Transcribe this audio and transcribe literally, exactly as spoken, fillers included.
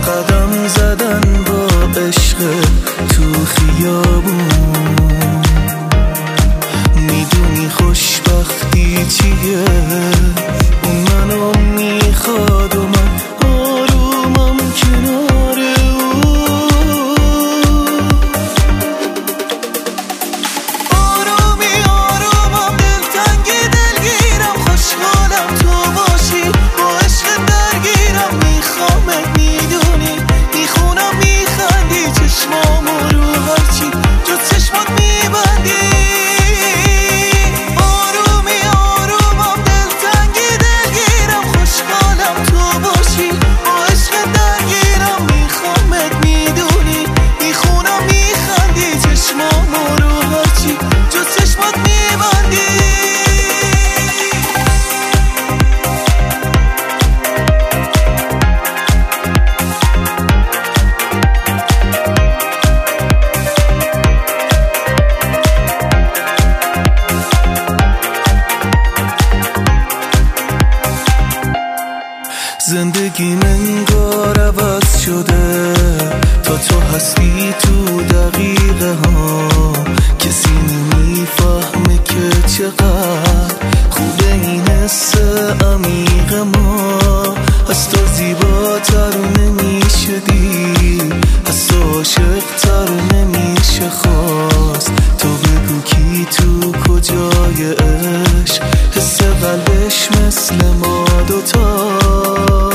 قدم زدن با عشق تو خیابون. میدونی خوشبختی چیه؟ اون منو میخواد و من آرومم کنار اون. آرومی آرومم دلتنگی دلگیرم، خوشحالم تو باشی، با عشق درگیرم، میخوامت میدونی، میخونم میخندی، چشمامو رو هرچی جز چشمات میبندی. زندگیم انگار عوض شده تا تو هستی تو دقیقه ها. کسی نمیفهمه که چقدر خوبه این حس عمیق ما. از تو زیباتر نمیشه دید، از تو عاشق‌تر نمیشه خواست. تو بگو کی تو کجای عشق، حس قلبش مثل ما دوتا.